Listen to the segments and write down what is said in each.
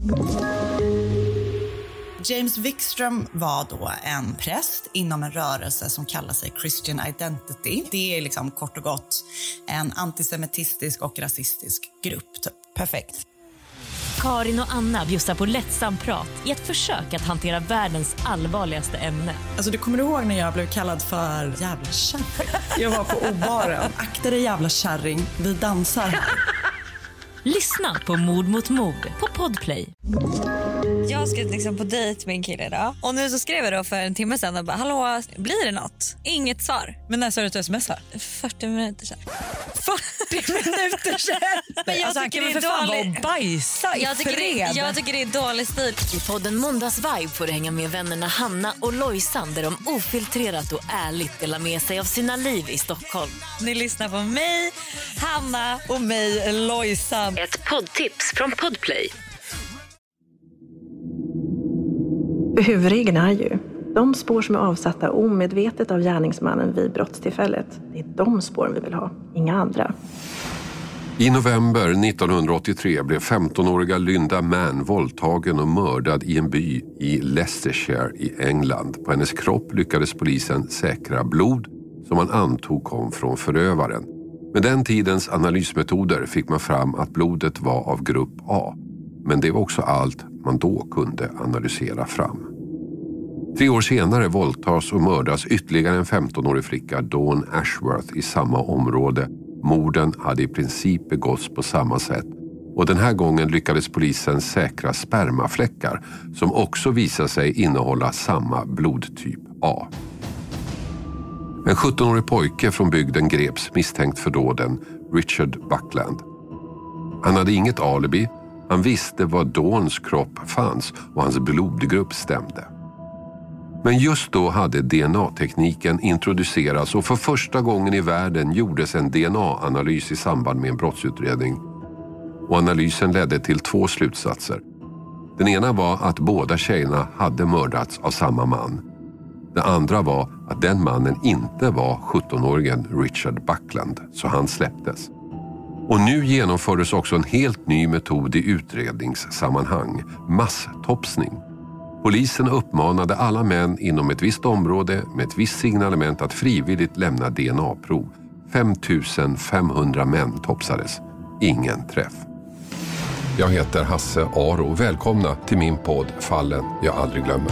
James Wikström var då en präst inom en rörelse som kallar sig Christian Identity. Det är liksom kort och gott en antisemitistisk och rasistisk grupp. Typ. Perfekt. Karin och Anna bjussar på lättsam prat i ett försök att hantera världens allvarligaste ämne. Alltså du kommer ihåg när jag blev kallad för jävla kärring? Jag var på obaren. Akta dig jävla kärring, vi dansar här. Lyssna på Mord mot mord på Podplay. Jag ska liksom på dejt med en kille idag. Och nu så skrev jag då för en timme sedan och bara, hallå, blir det något? Inget svar. Men när sa du att du smsar? 40 minuter sedan. 40 minuter sedan? Men jag alltså, tycker han det kan är väl för fan dålig. vara bajsa i fred. Jag tycker det är dålig stil. I podden Måndagsvibe får du hänga med vännerna Hanna och Lojsan där de ofiltrerat och ärligt delar med sig av sina liv i Stockholm. Ni lyssnar på mig, Hanna och mig, Lojsan. Ett poddtips från Podplay. Huvudregeln är ju, de spår som är avsatta omedvetet av gärningsmannen vid brottstillfället, det är de spåren vi vill ha, inga andra. I november 1983 blev 15-åriga Linda Mann våldtagen och mördad i en by i Leicestershire i England. På hennes kropp lyckades polisen säkra blod som man antog kom från förövaren. Med den tidens analysmetoder fick man fram att blodet var av grupp A. Men det var också allt man då kunde analysera fram. 3 år senare våldtas och mördas ytterligare en 15-årig flicka, Dawn Ashworth, i samma område. Morden hade i princip begåtts på samma sätt. Och den här gången lyckades polisen säkra spermafläckar som också visade sig innehålla samma blodtyp A. En 17-årig pojke från bygden greps misstänkt för dåden, Richard Buckland. Han hade inget alibi. Han visste var Dawns kropp fanns och hans blodgrupp stämde. Men just då hade DNA-tekniken introducerats och för första gången i världen gjordes en DNA-analys i samband med en brottsutredning. Och analysen ledde till 2 slutsatser. Den ena var att båda tjejerna hade mördats av samma man. Det andra var att den mannen inte var 17-åringen Richard Buckland, så han släpptes. Och nu genomfördes också en helt ny metod i utredningssammanhang, masstopsning. Polisen uppmanade alla män inom ett visst område med ett visst signalement att frivilligt lämna DNA-prov. 5500 män topsades. Ingen träff. Jag heter Hasse Aro. Välkomna till min podd Fallen jag aldrig glömmer.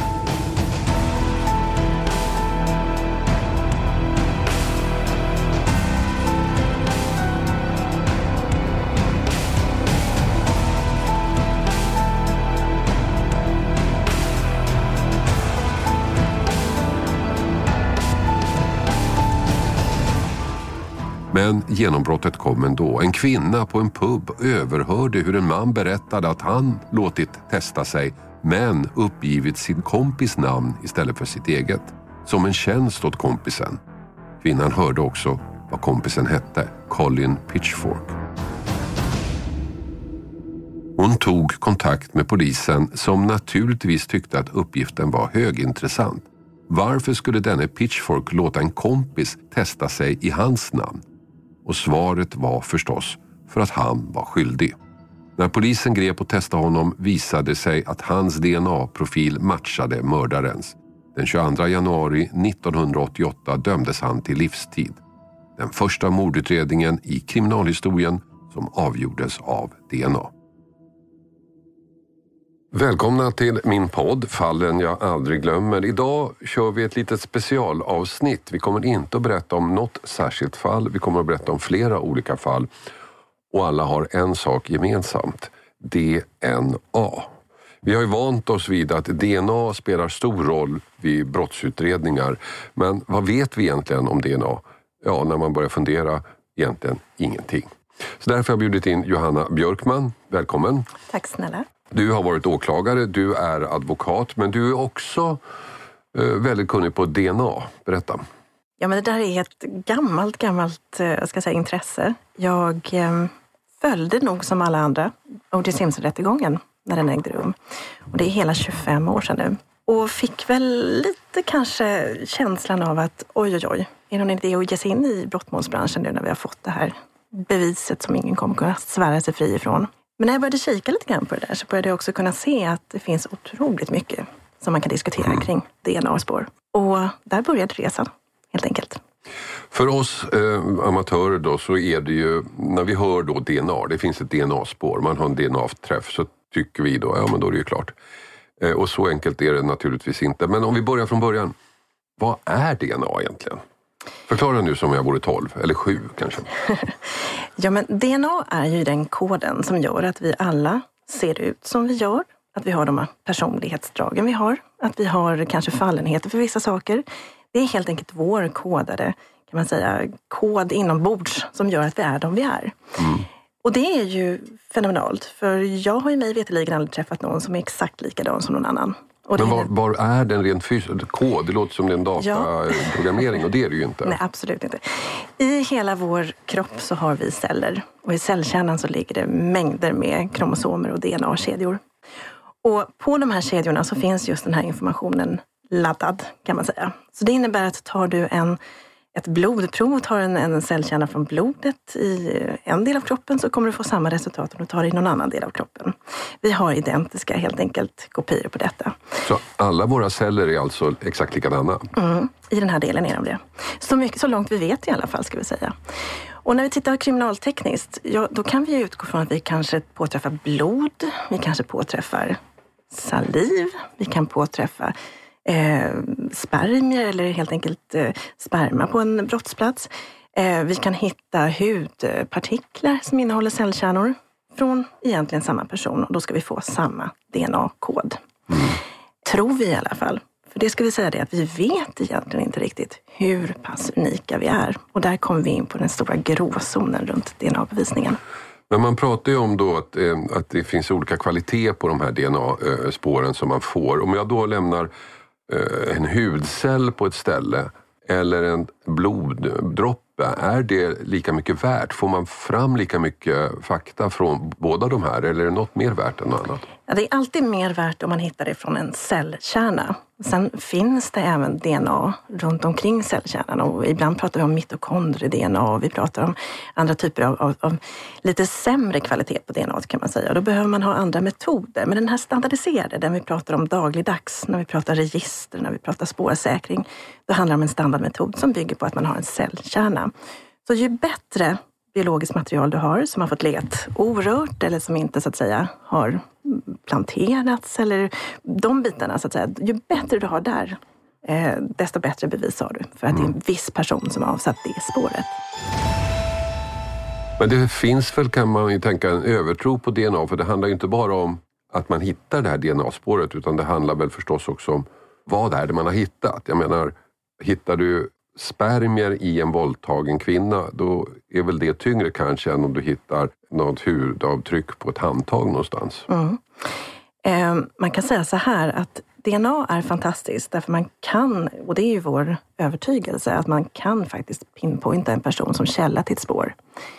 Men genombrottet kom ändå. En kvinna på en pub överhörde hur en man berättade att han låtit testa sig men uppgivit sin kompis namn istället för sitt eget. Som en tjänst åt kompisen. Kvinnan hörde också vad kompisen hette, Colin Pitchfork. Hon tog kontakt med polisen som naturligtvis tyckte att uppgiften var högintressant. Varför skulle denne Pitchfork låta en kompis testa sig i hans namn? Och svaret var förstås för att han var skyldig. När polisen grep och testade honom visade sig att hans DNA-profil matchade mördarens. Den 22 januari 1988 dömdes han till livstid. Den första mordutredningen i kriminalhistorien som avgjordes av DNA. Välkomna till min podd Fallen jag aldrig glömmer. Idag kör vi ett litet specialavsnitt. Vi kommer inte att berätta om något särskilt fall. Vi kommer att berätta om flera olika fall. Och alla har en sak gemensamt. DNA. Vi har ju vant oss vid att DNA spelar stor roll vid brottsutredningar. Men vad vet vi egentligen om DNA? Ja, när man börjar fundera, egentligen ingenting. Så därför har jag bjudit in Johanna Björkman. Välkommen. Tack snälla. Du har varit åklagare, du är advokat, men du är också väldigt kunnig på DNA. Berätta. Ja, men det där är ett gammalt intresse. Jag följde nog som alla andra O.J. Simpson-rättegången när den ägde rum. Och det är hela 25 år sedan nu. Och fick väl lite kanske känslan av att oj, är det någon idé att ge sig in i brottmålsbranschen nu när vi har fått det här beviset som ingen kommer kunna svära sig fri ifrån. Men när jag började kika lite grann på det där så började jag också kunna se att det finns otroligt mycket som man kan diskutera kring DNA-spår. Och där började resan, helt enkelt. För oss amatörer då så är det ju, när vi hör då DNA, det finns ett DNA-spår, man har en DNA-träff, så tycker vi då, ja men då är det ju klart. Och så enkelt är det naturligtvis inte. Men om vi börjar från början, vad är DNA egentligen? Förklara nu som jag vore 12 eller 7 kanske. Ja, men DNA är ju den koden som gör att vi alla ser ut som vi gör. Att vi har de här personlighetsdragen vi har. Att vi har kanske fallenheter för vissa saker. Det är helt enkelt vår kodade, kan man säga, kod inombords som gör att vi är de vi är. Mm. Och det är ju fenomenalt. För jag har ju mig veterligen aldrig träffat någon som är exakt likadan som någon annan. Men var är den rent fysisk kod? Det låter som det är en dataprogrammering och det är det ju inte. Nej, absolut inte. I hela vår kropp så har vi celler. Och i cellkärnan så ligger det mängder med kromosomer och DNA-kedjor. Och på de här kedjorna så finns just den här informationen laddad, kan man säga. Så det innebär att tar du ett blodprov och tar en cellkärna från blodet i en del av kroppen så kommer du få samma resultat om du tar det i någon annan del av kroppen. Vi har identiska, helt enkelt, kopior på detta. Så alla våra celler är alltså exakt likadana? I den här delen är de det. Så långt vi vet i alla fall, ska vi säga. Och när vi tittar kriminaltekniskt, ja, då kan vi utgå från att vi kanske påträffar blod, vi kanske påträffar saliv, vi kan påträffa spermier eller helt enkelt sperma på en brottsplats. Vi kan hitta hudpartiklar som innehåller cellkärnor från egentligen samma person och då ska vi få samma DNA-kod. Tror vi i alla fall. För det ska vi säga det att vi vet egentligen inte riktigt hur pass unika vi är. Och där kommer vi in på den stora gråzonen runt DNA-bevisningen. Men man pratar ju om då att det finns olika kvalitet på de här DNA-spåren som man får. Om jag då lämnar en hudcell på ett ställe eller en bloddroppe, är det lika mycket värt? Får man fram lika mycket fakta från båda de här eller är det något mer värt än något annat? Ja, det är alltid mer värt om man hittar det från en cellkärna. Sen finns det även DNA runt omkring cellkärnan och ibland pratar vi om mitokondrie-DNA och vi pratar om andra typer av lite sämre kvalitet på DNA, kan man säga. Då behöver man ha andra metoder. Men den här standardiserade, den vi pratar om dagligdags, när vi pratar register, när vi pratar spårsäkring, då handlar det om en standardmetod som bygger på att man har en cellkärna. Så ju bättre biologiskt material du har som har fått legat orört eller som inte så att säga har planterats eller de bitarna så att säga, ju bättre du har där desto bättre bevis har du för att det är en viss person som har avsatt det spåret. Men det finns väl, kan man ju tänka, en övertro på DNA, för det handlar ju inte bara om att man hittar det här DNA-spåret utan det handlar väl förstås också om vad är det man har hittat. Jag menar, hittar du spermier i en våldtagen kvinna, då är väl det tyngre kanske än om du hittar något hudavtryck på ett handtag någonstans. Man kan säga så här att DNA är fantastiskt därför man kan, och det är ju vår övertygelse, att man kan faktiskt pinpointa en person som källa till ett spår.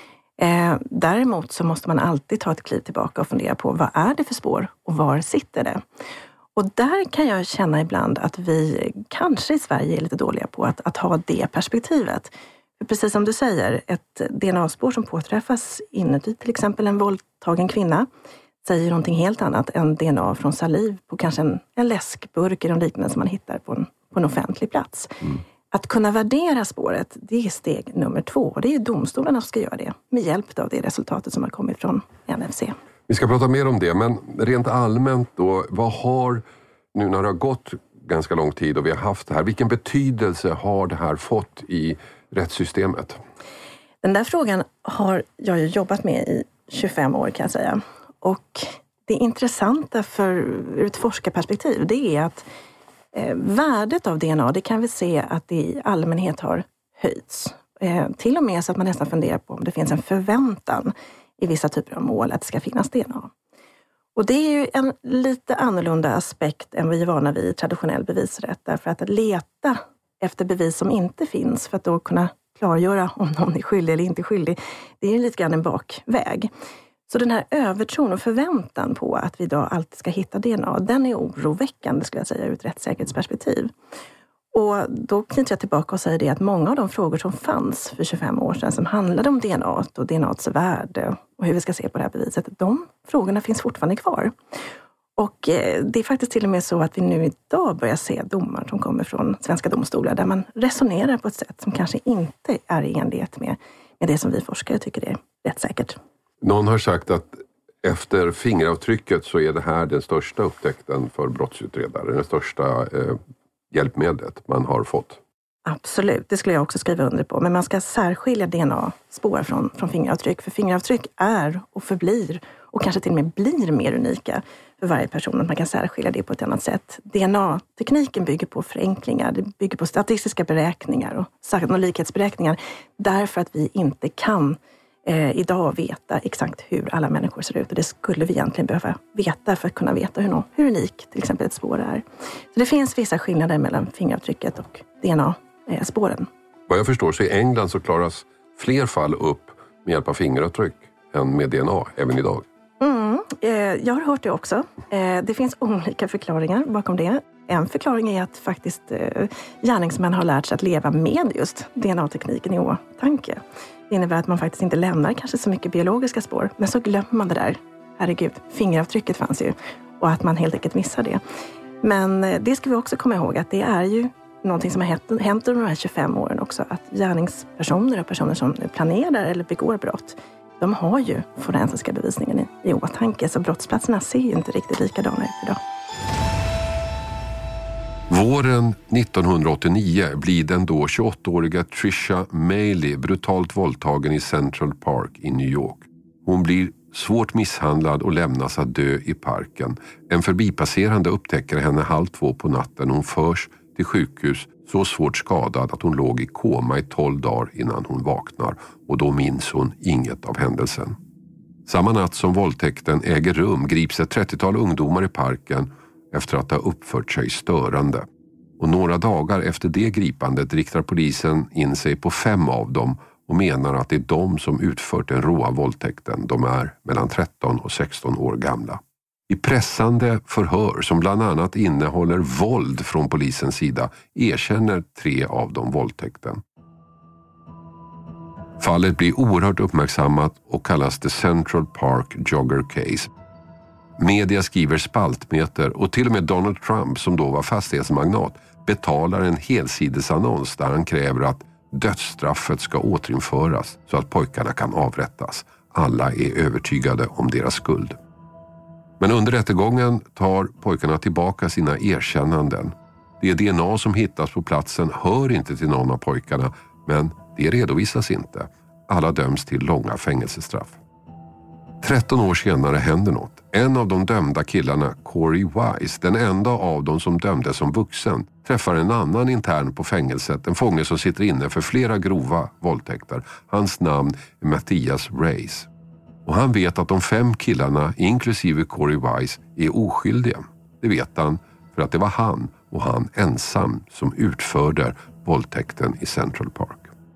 Däremot så måste man alltid ta ett kliv tillbaka och fundera på vad är det för spår och var sitter det? Och där kan jag känna ibland att vi kanske i Sverige är lite dåliga på att ha det perspektivet. För precis som du säger, ett DNA-spår som påträffas inuti till exempel en våldtagen kvinna säger någonting helt annat än DNA från saliv på kanske en läskburk eller liknande som man hittar på en offentlig plats. Att kunna värdera spåret, det är steg nummer 2. Och det är domstolarna som ska göra det med hjälp av det resultatet som har kommit från NFC. Vi ska prata mer om det, men rent allmänt då, vad har, nu när det har gått ganska lång tid och vi har haft det här, vilken betydelse har det här fått i rättssystemet? Den där frågan har jag ju jobbat med i 25 år kan jag säga. Och det intressanta ur ett forskarperspektiv, det är att värdet av DNA, det kan vi se att det i allmänhet har höjts. Till och med så att man nästan funderar på om det finns en förväntan i vissa typer av mål att det ska finnas DNA. Och det är ju en lite annorlunda aspekt än vi är vana vid i traditionell bevisrätt. Därför att leta efter bevis som inte finns för att då kunna klargöra om någon är skyldig eller inte skyldig, det är lite grann en bakväg. Så den här övertron och förväntan på att vi idag alltid ska hitta DNA, den är oroväckande skulle jag säga ur ett rättssäkerhetsperspektiv. Och då knyter jag tillbaka och säger det att många av de frågor som fanns för 25 år sedan som handlade om DNA och DNAs värde och hur vi ska se på det här beviset, de frågorna finns fortfarande kvar. Och det är faktiskt till och med så att vi nu idag börjar se domar som kommer från svenska domstolar där man resonerar på ett sätt som kanske inte är i enlighet med det som vi forskare tycker är rättssäkert. Någon har sagt att efter fingeravtrycket så är det här den största upptäckten för brottsutredare, det största hjälpmedlet man har fått. Absolut, det skulle jag också skriva under på. Men man ska särskilja DNA-spår från fingeravtryck. För fingeravtryck är och förblir och kanske till och med blir mer unika för varje person. Att man kan särskilja det på ett annat sätt. DNA-tekniken bygger på förenklingar. Det bygger på statistiska beräkningar och sannolikhetsberäkningar. Därför att vi inte kan idag veta exakt hur alla människor ser ut. Och det skulle vi egentligen behöva veta för att kunna veta hur unik till exempel ett spår är. Så det finns vissa skillnader mellan fingeravtrycket och DNA-spåren. Vad jag förstår så i England så klaras fler fall upp med hjälp av fingeravtryck än med DNA även idag. Jag har hört det också. Det finns olika förklaringar bakom det. En förklaring är att faktiskt gärningsmän har lärt sig att leva med just DNA-tekniken i åtanke. Det innebär att man faktiskt inte lämnar kanske så mycket biologiska spår. Men så glömmer man det där. Herregud, fingeravtrycket fanns ju. Och att man helt enkelt missar det. Men det ska vi också komma ihåg att det är ju någonting som har hänt under de här 25 åren också. Att gärningspersoner och personer som planerar eller begår brott, de har ju forensiska bevisningen i åtanke. Så brottsplatserna ser ju inte riktigt likadana ut idag. Våren 1989 blir den då 28-åriga Trisha Meili brutalt våldtagen i Central Park i New York. Hon blir svårt misshandlad och lämnas att dö i parken. En förbipasserande upptäcker henne 1:30 på natten. Hon förs till sjukhus så svårt skadad att hon låg i koma i 12 dagar innan hon vaknar. Och då minns hon inget av händelsen. Samma natt som våldtäkten äger rum grips ett 30-tal ungdomar i parken efter att ha uppfört sig störande. Och några dagar efter det gripandet riktar polisen in sig på 5 av dem och menar att det är de som utfört den råa våldtäkten. De är mellan 13 och 16 år gamla. I pressande förhör som bland annat innehåller våld från polisens sida erkänner 3 av dem våldtäkten. Fallet blir oerhört uppmärksammat och kallas The Central Park Jogger Case. Media skriver spaltmeter och till och med Donald Trump, som då var fastighetsmagnat, betalar en helsidesannons där han kräver att dödsstraffet ska återinföras så att pojkarna kan avrättas. Alla är övertygade om deras skuld. Men under rättegången tar pojkarna tillbaka sina erkännanden. Det DNA som hittas på platsen hör inte till någon av pojkarna, men det redovisas inte. Alla döms till långa fängelsestraff. 13 år senare händer något. En av de dömda killarna, Corey Wise, den enda av dem som dömdes som vuxen, träffar en annan intern på fängelset, en fånge som sitter inne för flera grova våldtäkter. Hans namn är Matthias Reyes. Och han vet att de 5 killarna, inklusive Corey Wise, är oskyldiga. Det vet han för att det var han och han ensam som utförde våldtäkten i Central Park.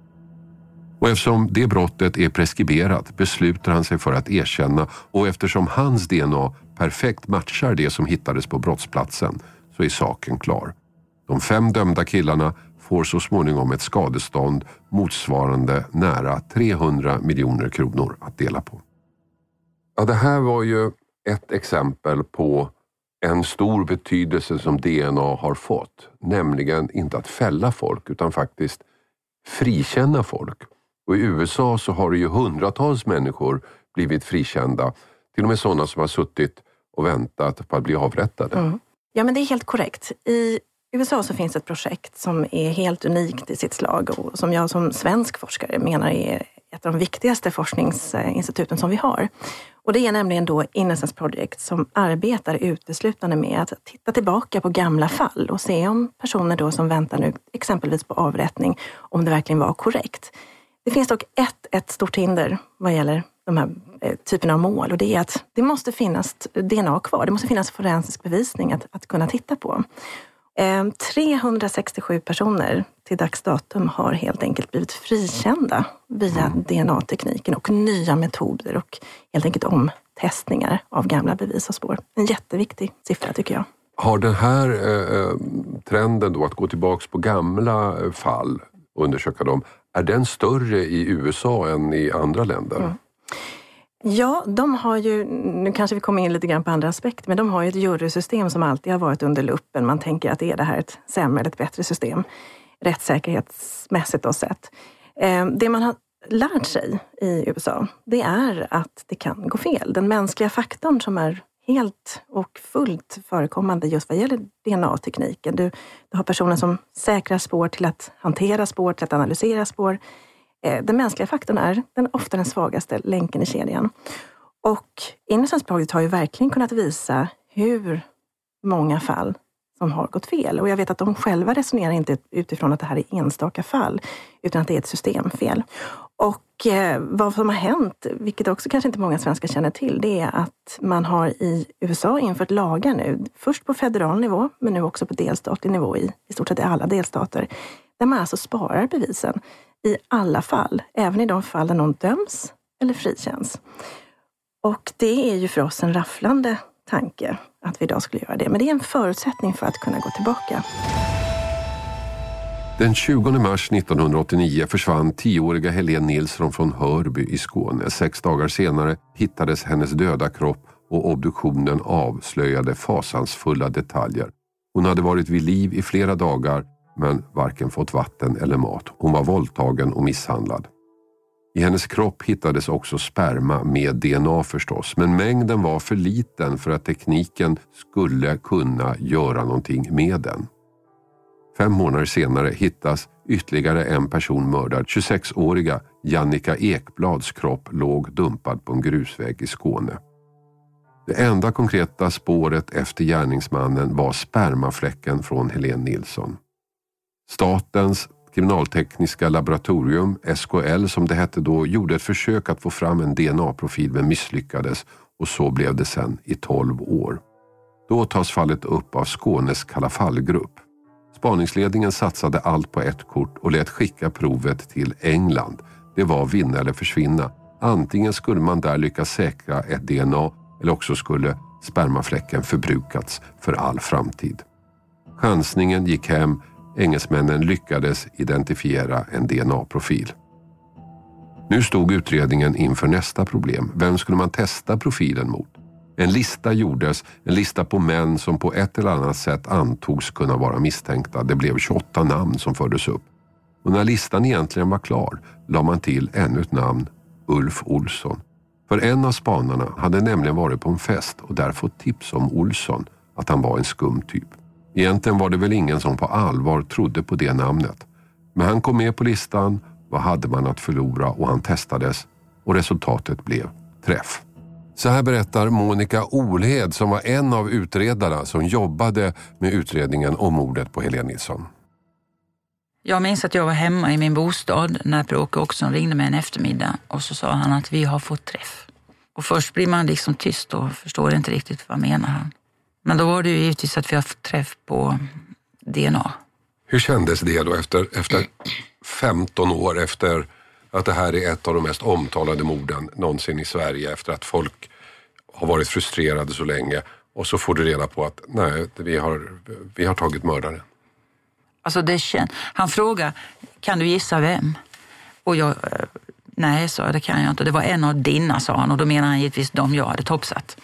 Och eftersom det brottet är preskriberat beslutar han sig för att erkänna, och eftersom hans DNA perfekt matchar det som hittades på brottsplatsen så är saken klar. De 5 dömda killarna får så småningom ett skadestånd motsvarande nära 300 miljoner kronor att dela på. Ja, det här var ju ett exempel på en stor betydelse som DNA har fått. Nämligen inte att fälla folk utan faktiskt frikänna folk. Och i USA så har det ju hundratals människor blivit frikända. Till och med sådana som har suttit och väntat på att bli avrättade. Mm. Ja, men det är helt korrekt. I USA så finns ett projekt som är helt unikt i sitt slag och som jag som svensk forskare menar är ett av de viktigaste forskningsinstituten som vi har. Och det är nämligen då Innocence Project som arbetar uteslutande med att titta tillbaka på gamla fall och se om personer då som väntar nu exempelvis på avrättning, om det verkligen var korrekt. Det finns dock ett stort hinder vad gäller de här typerna av mål, och det är att det måste finnas DNA kvar. Det måste finnas forensisk bevisning att kunna titta på. 367 personer till dags datum har helt enkelt blivit frikända via DNA-tekniken och nya metoder och helt enkelt omtestningar av gamla bevis och spår. En jätteviktig siffra tycker jag. Har den här trenden då att gå tillbaka på gamla fall och undersöka dem, är den större i USA än i andra länder? Ja, de har ju, nu kanske vi kommer in lite grann på andra aspekter, men de har ju ett jurysystem som alltid har varit under luppen. Man tänker att är det här ett sämre eller ett bättre system, rättssäkerhetsmässigt och sett. Det man har lärt sig i USA, det är att det kan gå fel. Den mänskliga faktorn som är helt och fullt förekommande just vad gäller DNA-tekniken. Du har personer som säkrar spår till att hantera spår, till att analysera spår. Den mänskliga faktorn är ofta den svagaste länken i kedjan. Och Innocence Project har ju verkligen kunnat visa hur många fall som har gått fel. Och jag vet att de själva resonerar inte utifrån att det här är enstaka fall, utan att det är ett systemfel. Och vad som har hänt, vilket också kanske inte många svenskar känner till, det är att man har i USA infört lagar nu, först på federal nivå, men nu också på delstatlig nivå i stort sett i alla delstater, där man alltså sparar bevisen i alla fall, även i de fall där någon döms eller frikänns. Och det är ju för oss en rafflande tanke att vi idag skulle göra det. Men det är en förutsättning för att kunna gå tillbaka. Den 20 mars 1989 försvann 10-åriga Helene Nilsson från Hörby i Skåne. 6 dagar senare hittades hennes döda kropp och obduktionen avslöjade fasansfulla detaljer. Hon hade varit vid liv i flera dagar men varken fått vatten eller mat. Hon var våldtagen och misshandlad. I hennes kropp hittades också sperma med DNA förstås, men mängden var för liten för att tekniken skulle kunna göra någonting med den. 5 månader senare hittas ytterligare en person mördad. 26-åriga Jannica Ekblads kropp låg dumpad på en grusväg i Skåne. Det enda konkreta spåret efter gärningsmannen var spermafläcken från Helene Nilsson. Statens kriminaltekniska laboratorium, SKL som det hette då, gjorde ett försök att få fram en DNA-profil men misslyckades och så blev det sen i 12 år. Då tas fallet upp av Skånes Kalla fall-grupp. Spaningsledningen satsade allt på ett kort och lät skicka provet till England. Det var vinna eller försvinna. Antingen skulle man där lyckas säkra ett DNA eller också skulle spermafläcken förbrukats för all framtid. Chansningen gick hem. Engelsmännen lyckades identifiera en DNA-profil. Nu stod utredningen inför nästa problem. Vem skulle man testa profilen mot? En lista gjordes, en lista på män som på ett eller annat sätt antogs kunna vara misstänkta. Det blev 28 namn som fördes upp. Och när listan egentligen var klar la man till ännu ett namn, Ulf Olsson. För en av spanarna hade nämligen varit på en fest och där fått tips om Olsson, att han var en skum typ. Egentligen var det väl ingen som på allvar trodde på det namnet. Men han kom med på listan, vad hade man att förlora och han testades och resultatet blev träff. Så här berättar Monica Olhed som var en av utredarna som jobbade med utredningen om mordet på Helene Nilsson. Jag minns att jag var hemma i min bostad när Per-Åke också ringde mig en eftermiddag och så sa han att vi har fått träff. Och först blir man liksom tyst och förstår inte riktigt vad menar han. Men då var det ju givetvis att vi har fått träff på DNA. Hur kändes det då efter 15 år efter att det här är ett av de mest omtalade morden någonsin i Sverige, efter att folk har varit frustrerade så länge och så får du reda på att nej, vi har tagit mördaren? Alltså han frågade, kan du gissa vem? Och jag, nej, sa jag, det kan jag inte. Det var en av dina, sa han, och då menar han givetvis de jag hade topsat.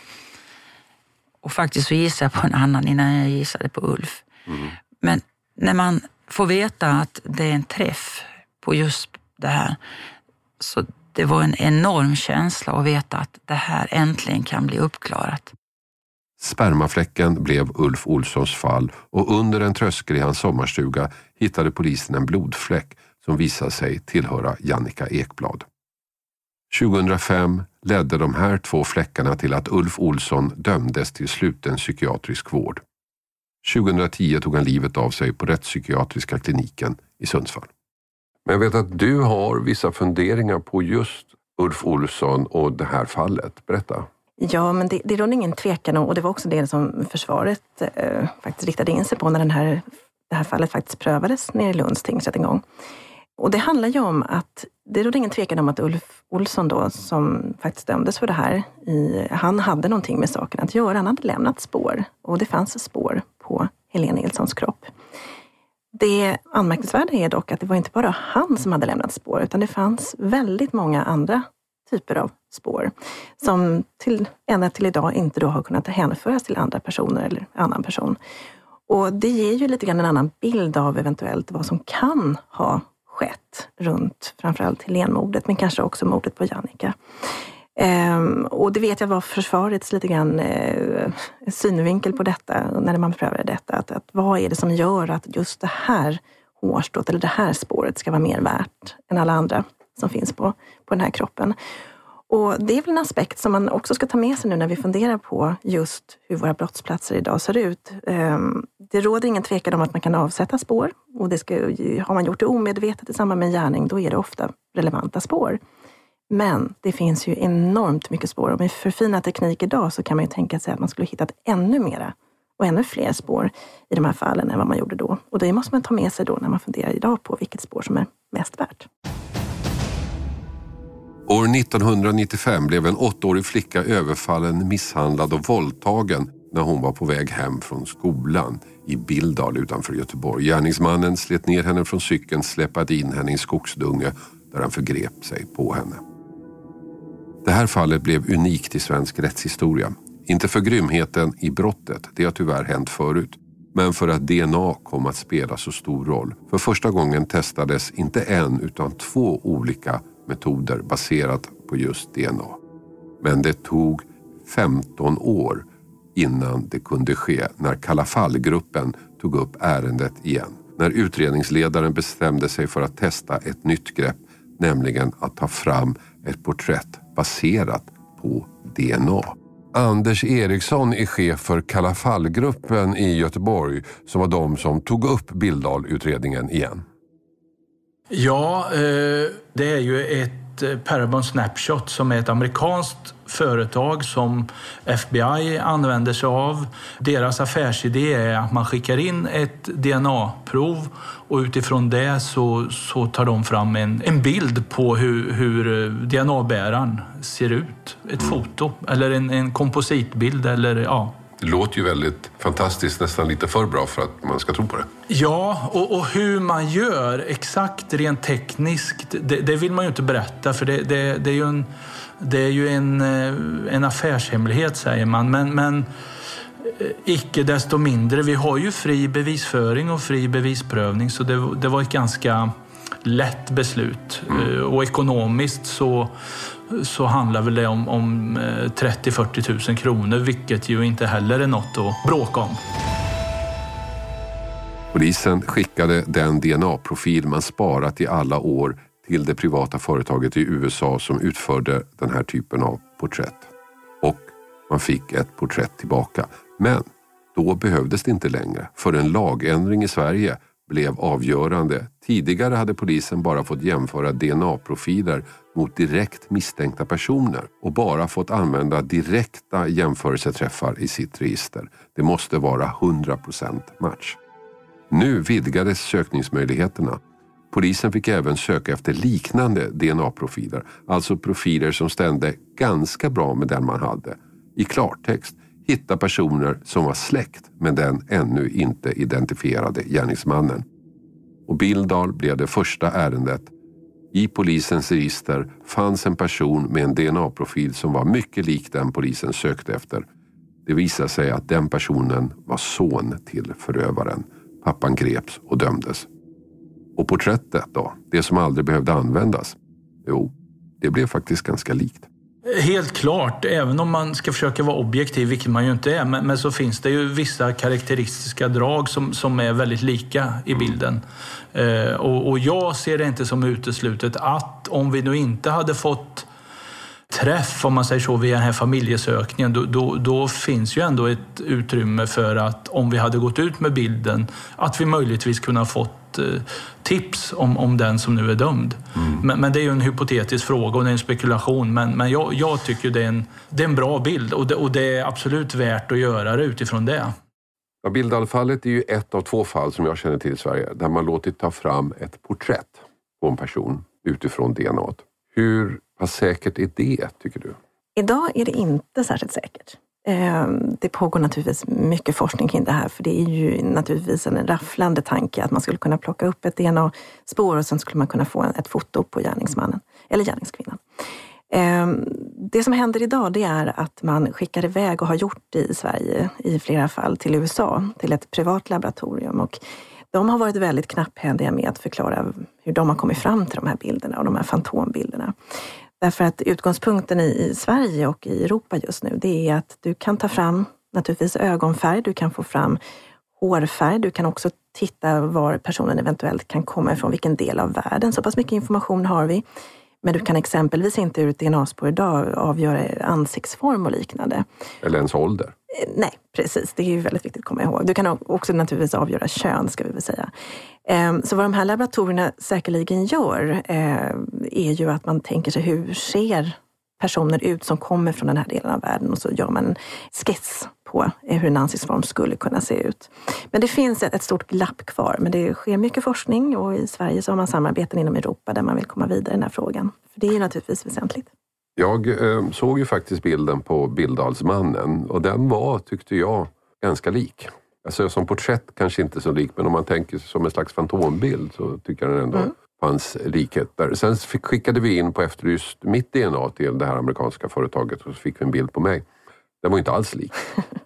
Och faktiskt så gissade jag på en annan innan jag gissade på Ulf. Mm. Men när man får veta att det är en träff på just det här, så det var en enorm känsla att veta att det här äntligen kan bli uppklarat. Spermafläcken blev Ulf Olssons fall och under en tröskel i hans sommarstuga hittade polisen en blodfläck som visade sig tillhöra Jannica Ekblad. 2005 ledde de här 2 fläckarna till att Ulf Olsson dömdes till sluten psykiatrisk vård. 2010 tog han livet av sig på rättspsykiatriska kliniken i Sundsvall. Men jag vet att du har vissa funderingar på just Ulf Olsson och det här fallet. Berätta. Ja, men det råder ingen tvekan och det var också det som försvaret faktiskt riktade in sig på när det här fallet faktiskt prövades nere i Lunds tingsrätt en gång. Och det handlar ju om att det råder ingen tvekan om att Ulf Olsson då, som faktiskt dömdes för det här, han hade någonting med saken att göra. Han hade lämnat spår och det fanns spår på Helene Nilssons kropp. Det anmärkningsvärda är dock att det var inte bara han som hade lämnat spår, utan det fanns väldigt många andra typer av spår som ända till idag inte då har kunnat hänföras till andra personer eller annan person. Och det ger ju lite grann en annan bild av eventuellt vad som kan ha skett runt framförallt Helénmordet, men kanske också mordet på Jannica. Och det vet jag var försvarets lite grann synvinkel på detta när man prövade detta. Att vad är det som gör att just det här hårstrået eller det här spåret ska vara mer värt än alla andra som finns på den här kroppen. Och det är väl en aspekt som man också ska ta med sig nu när vi funderar på just hur våra brottsplatser idag ser ut. Det råder ingen tvekan om att man kan avsätta spår. Och har man gjort det omedvetet i samband med en gärning, då är det ofta relevanta spår. Men det finns ju enormt mycket spår. Och med förfinad teknik idag så kan man ju tänka sig att man skulle hittat ännu mera och ännu fler spår i de här fallen än vad man gjorde då. Och det måste man ta med sig då när man funderar idag på vilket spår som är mest värt. År 1995 blev en 8-årig flicka överfallen, misshandlad och våldtagen när hon var på väg hem från skolan i Billdal utanför Göteborg. Gärningsmannen slet ner henne från cykeln, släppade in henne i en skogsdunge där han förgrep sig på henne. Det här fallet blev unikt i svensk rättshistoria. Inte för grymheten i brottet, det har tyvärr hänt förut, men för att DNA kom att spela så stor roll. För första gången testades inte en utan 2 olika metoder baserat på just DNA. Men det tog 15 år innan det kunde ske när Kalla fall-gruppen tog upp ärendet igen. När utredningsledaren bestämde sig för att testa ett nytt grepp, nämligen att ta fram ett porträtt baserat på DNA. Anders Eriksson är chef för Kalla fall-gruppen i Göteborg som var de som tog upp Billdal-utredningen igen. Ja, det är ju ett Parabon Snapshot som är ett amerikanskt företag som FBI använder sig av. Deras affärsidé är att man skickar in ett DNA-prov och utifrån det så tar de fram en bild på hur DNA-bäraren ser ut. Ett foto eller en kompositbild eller ja. Det låter ju väldigt fantastiskt, nästan lite för bra för att man ska tro på det. Ja, och hur man gör exakt rent tekniskt, det vill man ju inte berätta för det är ju en affärshemlighet säger man. Men icke desto mindre, vi har ju fri bevisföring och fri bevisprövning så det var ett ganska lätt beslut. Och ekonomiskt så handlar väl det om 30-40 000 kronor, vilket ju inte heller är något att bråka om. Polisen skickade den DNA-profil man sparat i alla år till det privata företaget i USA som utförde den här typen av porträtt. Och man fick ett porträtt tillbaka. Men då behövdes det inte längre, för en lagändring i Sverige blev avgörande. Tidigare hade polisen bara fått jämföra DNA-profiler mot direkt misstänkta personer och bara fått använda direkta jämförelseträffar i sitt register. Det måste vara 100% match. Nu vidgades sökningsmöjligheterna. Polisen fick även söka efter liknande DNA-profiler, alltså profiler som stämde ganska bra med den man hade. I klartext, hitta personer som var släkt med den ännu inte identifierade gärningsmannen. Och Billdal blev det första ärendet. I polisens register fanns en person med en DNA-profil som var mycket lik den polisen sökte efter. Det visade sig att den personen var son till förövaren. Pappan greps och dömdes. Och porträttet då, det som aldrig behövde användas, jo, det blev faktiskt ganska likt. Helt klart, även om man ska försöka vara objektiv, vilket man ju inte är, men så finns det ju vissa karaktäristiska drag som är väldigt lika i bilden. Och jag ser det inte som uteslutet att om vi nu inte hade fått träff, om man säger så, via den här familjesökningen, då finns ju ändå ett utrymme för att om vi hade gått ut med bilden, att vi möjligtvis kunde ha fått tips om den som nu är dömd. Men det är ju en hypotetisk fråga och det är en spekulation. Men jag tycker det är en bra bild och det är absolut värt att göra det utifrån det. Ja, Billdalfallet är ju ett av 2 fall som jag känner till i Sverige där man låtit ta fram ett porträtt på en person utifrån DNA. Hur pass säkert är det, tycker du? Idag är det inte särskilt säkert. Det pågår naturligtvis mycket forskning kring det här, för det är ju naturligtvis en rafflande tanke att man skulle kunna plocka upp ett DNA-spår och sen skulle man kunna få ett foto på gärningsmannen eller gärningskvinnan. Det som händer idag det är att man skickar iväg och har gjort det i Sverige i flera fall till USA, till ett privat laboratorium. Och de har varit väldigt knapphändiga med att förklara hur de har kommit fram till de här bilderna och de här fantombilderna. Därför att utgångspunkten i Sverige och i Europa just nu det är att du kan ta fram naturligtvis ögonfärg, du kan få fram hårfärg, du kan också titta var personen eventuellt kan komma ifrån, vilken del av världen. Så pass mycket information har vi. Men du kan exempelvis inte ur ett DNA-spår idag avgöra ansiktsform och liknande. Eller ens ålder. Nej, precis. Det är ju väldigt viktigt att komma ihåg. Du kan också naturligtvis avgöra kön, ska vi väl säga. Så vad de här laboratorierna säkerligen gör är ju att man tänker sig hur ser personer ut som kommer från den här delen av världen och så gör man en skiss på hur en ansiktsform skulle kunna se ut. Men det finns ett stort glapp kvar, men det sker mycket forskning och i Sverige så har man samarbeten inom Europa där man vill komma vidare i den här frågan. För det är ju naturligtvis väsentligt. Jag såg ju faktiskt bilden på Billdalsmannen och den var, tyckte jag, ganska lik. Alltså som porträtt kanske inte så lik, men om man tänker som en slags fantombild så tycker jag den ändå fanns likheter. Sen skickade vi in på Efterlyst mitt DNA till det här amerikanska företaget och så fick vi en bild på mig. Den var inte alls lik,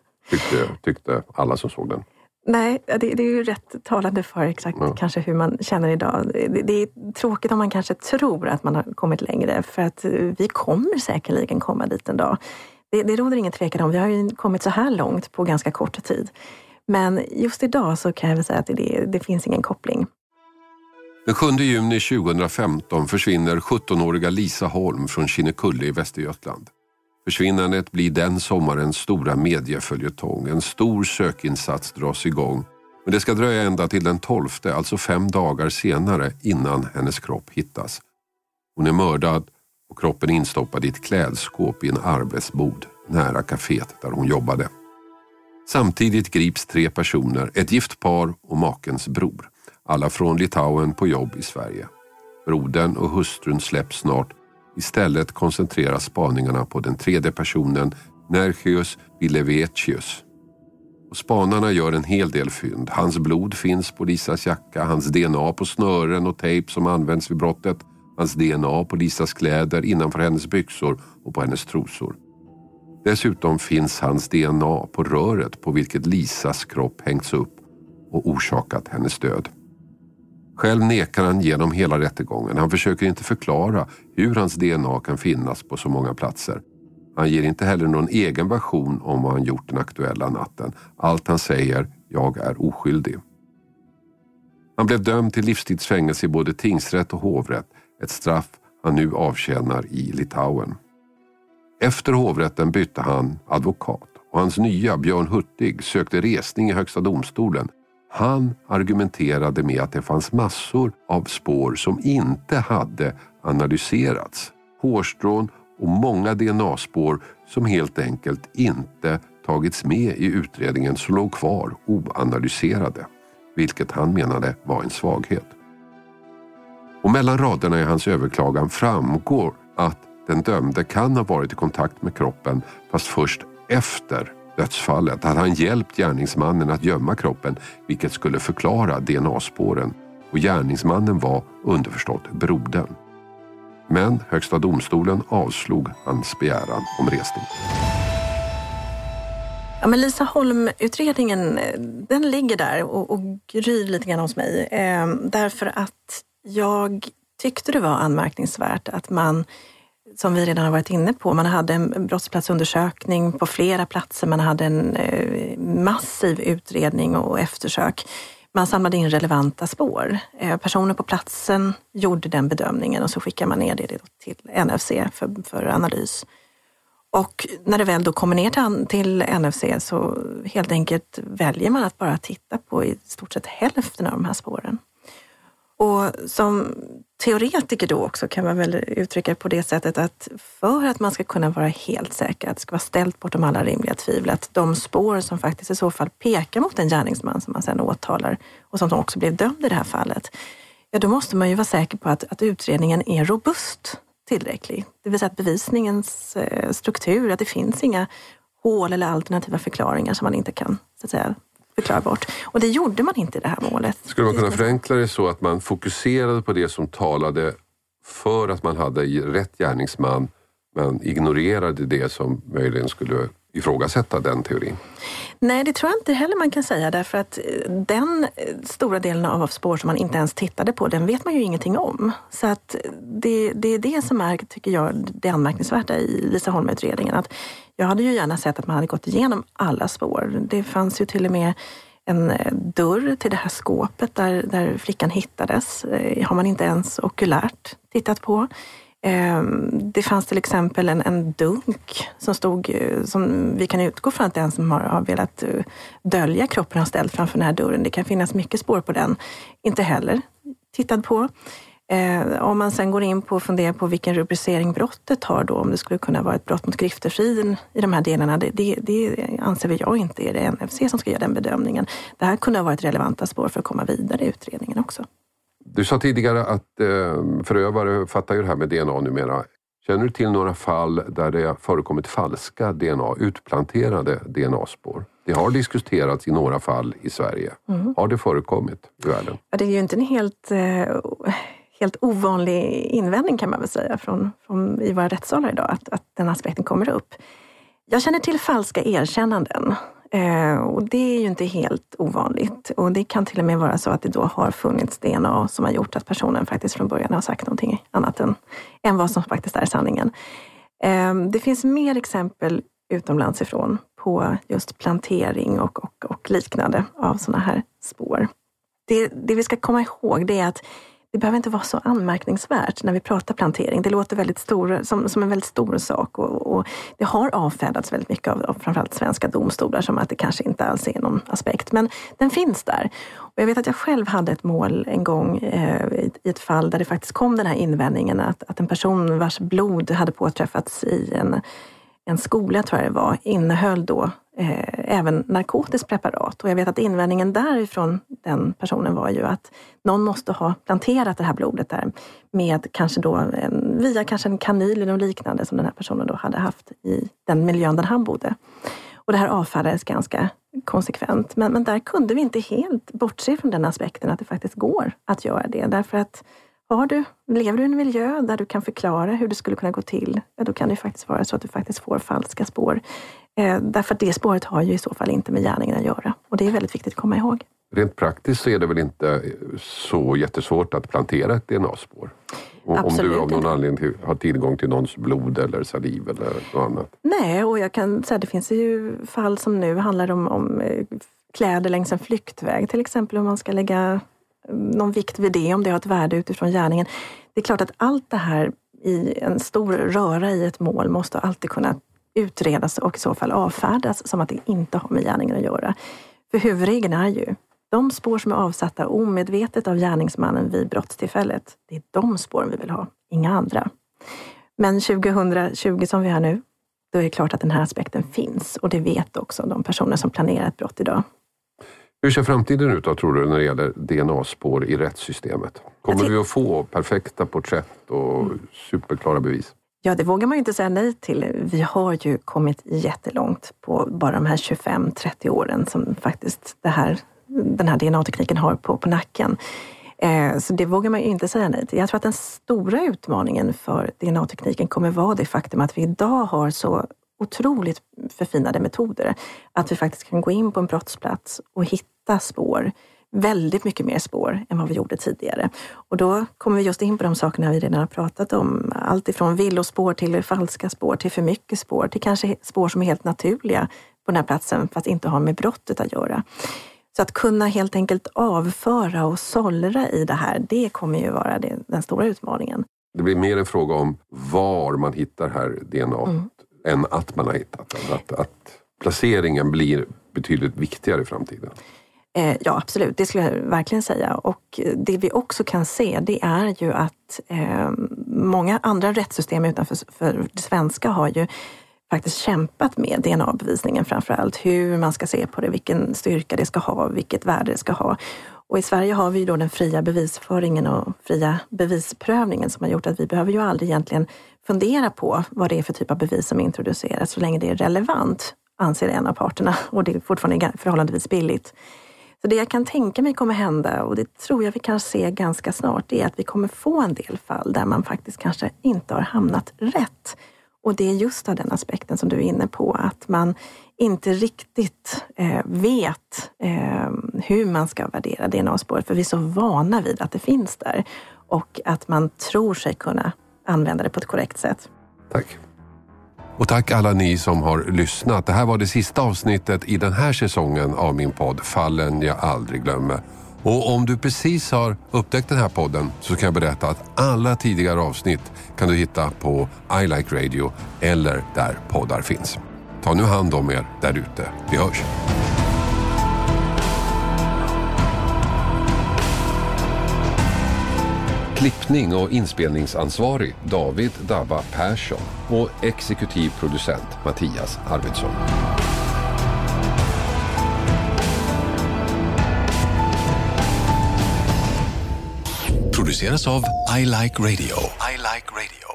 tyckte alla som såg den. Nej, det är ju rätt talande för exakt kanske hur man känner idag. Det är tråkigt om man kanske tror att man har kommit längre för att vi kommer säkerligen komma dit en dag. Det råder ingen tvekan om. Vi har ju kommit så här långt på ganska kort tid. Men just idag så kan jag väl säga att det finns ingen koppling. Den 7 juni 2015 försvinner 17-åriga Lisa Holm från Kinnekulle i Västergötland. Försvinnandet blir den sommarens stora medieföljetong. En stor sökinsats dras igång. Men det ska dröja ända till den 12, alltså 5 dagar senare innan hennes kropp hittas. Hon är mördad och kroppen instoppad i ett klädskåp i en arbetsbod nära kaféet där hon jobbade. Samtidigt grips 3 personer, ett gift par och makens bror. Alla från Litauen på jobb i Sverige. Brodern och hustrun släpps snart. Istället koncentreras spaningarna på den 3:e personen, Nergios Bilevecius. Och spanarna gör en hel del fynd. Hans blod finns på Lisas jacka, hans DNA på snören och tejp som används vid brottet, hans DNA på Lisas kläder innanför hennes byxor och på hennes trosor. Dessutom finns hans DNA på röret på vilket Lisas kropp hängts upp och orsakat hennes död. Själv nekar han genom hela rättegången. Han försöker inte förklara hur hans DNA kan finnas på så många platser. Han ger inte heller någon egen version om vad han gjort den aktuella natten. Allt han säger, jag är oskyldig. Han blev dömd till livstidsfängelse i både tingsrätt och hovrätt. Ett straff han nu avtjänar i Litauen. Efter hovrätten bytte han advokat och hans nya Björn Hurtig sökte resning i Högsta domstolen. Han argumenterade med att det fanns massor av spår som inte hade analyserats. Hårstrån och många DNA-spår som helt enkelt inte tagits med i utredningen som låg kvar oanalyserade. Vilket han menade var en svaghet. Och mellan raderna i hans överklagan framgår att den dömde kan ha varit i kontakt med kroppen fast först efter dödsfallet hade han hjälpt gärningsmannen att gömma kroppen, vilket skulle förklara DNA-spåren. Och gärningsmannen var underförstått brodern. Men Högsta domstolen avslog hans begäran om resning. Ja, men Lisa Holm-utredningen, den ligger där och gryr lite grann hos mig. Därför att jag tyckte det var anmärkningsvärt att man, som vi redan har varit inne på, man hade en brottsplatsundersökning på flera platser, man hade en massiv utredning och eftersök. Man samlade in relevanta spår. Personer på platsen gjorde den bedömningen och så skickar man ner det till NFC för analys. Och när det väl då kommer ner till NFC så helt enkelt väljer man att bara titta på i stort sett hälften av de här spåren. Och som teoretiker då också kan man väl uttrycka på det sättet att för att man ska kunna vara helt säker, att det ska vara ställt bortom alla rimliga tvivel, att de spår som faktiskt i så fall pekar mot en gärningsman som man sedan åtalar och som också blev dömd i det här fallet, ja då måste man ju vara säker på att utredningen är robust tillräcklig. Det vill säga att bevisningens struktur, att det finns inga hål eller alternativa förklaringar som man inte kan så att säga förklara bort. Och det gjorde man inte i det här målet. Skulle man kunna förenkla det så att man fokuserade på det som talade för att man hade rätt gärningsman men ignorerade det som möjligen skulle ifrågasätta den teorin? Nej, det tror jag inte heller man kan säga, därför att den stora delen av spår som man inte ens tittade på, den vet man ju ingenting om. Så att det är det som är, tycker jag, det anmärkningsvärda i Lisa Holm-utredningen. Att jag hade ju gärna sett att man hade gått igenom alla spår. Det fanns ju till och med en dörr till det här skåpet där flickan hittades. Har man inte ens okulärt tittat på. Det fanns till exempel en dunk som stod, som vi kan utgå från att den som har velat dölja kroppen har ställt framför den här dörren. Det kan finnas mycket spår på den. Inte heller tittat på. Om man sen går in på och funderar på vilken rubricering brottet har då, om det skulle kunna vara ett brott mot griftefriden i de här delarna, det anser vi jag inte är det NFC som ska göra den bedömningen. Det här kunde ha varit relevanta spår för att komma vidare i utredningen också. Du sa tidigare att förövare fattar ju det här med DNA numera. Känner du till några fall där det har förekommit falska DNA, utplanterade DNA-spår? Det har diskuterats i några fall i Sverige. Har det förekommit i världen? Ja, det är ju inte en helt ovanlig invändning, kan man väl säga, från i våra rättssalar idag, att den aspekten kommer upp. Jag känner till falska erkännanden. Och det är ju inte helt ovanligt. Och det kan till och med vara så att det då har funnits DNA som har gjort att personen faktiskt från början har sagt någonting annat än vad som faktiskt är sanningen. Det finns mer exempel utomlands ifrån på just plantering och liknande av sådana här spår. Det vi ska komma ihåg, det är att det behöver inte vara så anmärkningsvärt när vi pratar plantering. Det låter väldigt som en väldigt stor sak och det har avfärdats väldigt mycket av framförallt svenska domstolar som att det kanske inte alls är någon aspekt. Men den finns där. Och jag vet att jag själv hade ett mål en gång i ett fall där det faktiskt kom den här invändningen att en person vars blod hade påträffats i en skola, tror jag det var, innehöll då även narkotiskt preparat. Och jag vet att invändningen därifrån den personen var ju att någon måste ha planterat det här blodet där med kanske då via kanske en kanyl eller liknande som den här personen då hade haft i den miljön där han bodde. Och det här avfärdades ganska konsekvent. Men där kunde vi inte helt bortse från den aspekten att det faktiskt går att göra det. Därför att lever du i en miljö där du kan förklara hur det skulle kunna gå till, då kan det faktiskt vara så att du faktiskt får falska spår. Därför att det spåret har ju i så fall inte med gärningen att göra. Och det är väldigt viktigt att komma ihåg. Rent praktiskt så är det väl inte så jättesvårt att plantera ett DNA-spår? Om du av någon anledning har tillgång till någons blod eller saliv eller något annat. Nej, och jag kan säga att det finns ju fall som nu handlar om kläder längs en flyktväg. Till exempel om man ska lägga någon vikt vid det, om det har ett värde utifrån gärningen. Det är klart att allt det här i en stor röra i ett mål måste alltid kunna utredas och i så fall avfärdas som att det inte har med gärningen att göra. För huvudregeln är ju de spår som är avsatta omedvetet av gärningsmannen vid brottstillfället. Det är de spåren vi vill ha, inga andra. Men 2020 som vi har nu, då är det klart att den här aspekten finns. Och det vet också de personer som planerar ett brott idag. Hur ser framtiden ut då, tror du, när det gäller DNA-spår i rättssystemet? Kommer vi att få perfekta porträtt och superklara bevis? Ja, det vågar man ju inte säga nej till. Vi har ju kommit jättelångt på bara de här 25-30 åren som faktiskt den här DNA-tekniken har på nacken. Så det vågar man ju inte säga nej till. Jag tror att den stora utmaningen för DNA-tekniken kommer vara det faktum att vi idag har så otroligt förfinade metoder. Att vi faktiskt kan gå in på en brottsplats och hitta spår. Väldigt mycket mer spår än vad vi gjorde tidigare. Och då kommer vi just in på de sakerna vi redan har pratat om. Allt ifrån villospår till falska spår till för mycket spår. Till kanske spår som är helt naturliga på den här platsen fast inte har med brottet att göra. Så att kunna helt enkelt avföra och sållra i det här, det kommer ju vara den stora utmaningen. Det blir mer en fråga om var man hittar här DNA än att man har hittat den. Att placeringen blir betydligt viktigare i framtiden. Ja, absolut. Det skulle jag verkligen säga. Och det vi också kan se, det är ju att många andra rättssystem utanför det svenska har ju faktiskt kämpat med DNA-bevisningen framförallt. Hur man ska se på det, vilken styrka det ska ha, vilket värde det ska ha. Och i Sverige har vi ju då den fria bevisföringen och fria bevisprövningen som har gjort att vi behöver ju aldrig egentligen fundera på vad det är för typ av bevis som introduceras så länge det är relevant, anser en av parterna. Och det är fortfarande förhållandevis billigt. Så det jag kan tänka mig kommer hända, och det tror jag vi kan se ganska snart, är att vi kommer få en del fall där man faktiskt kanske inte har hamnat rätt. Och det är just av den aspekten som du är inne på, att man inte riktigt vet hur man ska värdera DNA-spåret, för vi är så vana vid att det finns där och att man tror sig kunna använda det på ett korrekt sätt. Tack. Och tack alla ni som har lyssnat. Det här var det sista avsnittet i den här säsongen av min podd Fallen jag aldrig glömmer. Och om du precis har upptäckt den här podden så kan jag berätta att alla tidigare avsnitt kan du hitta på I Like Radio eller där poddar finns. Ta nu hand om er där ute. Vi hörs. Klippning och inspelningsansvarig David Dabba Persson och exekutiv producent Mattias Arvidsson. Produceras av I Like Radio. I Like Radio.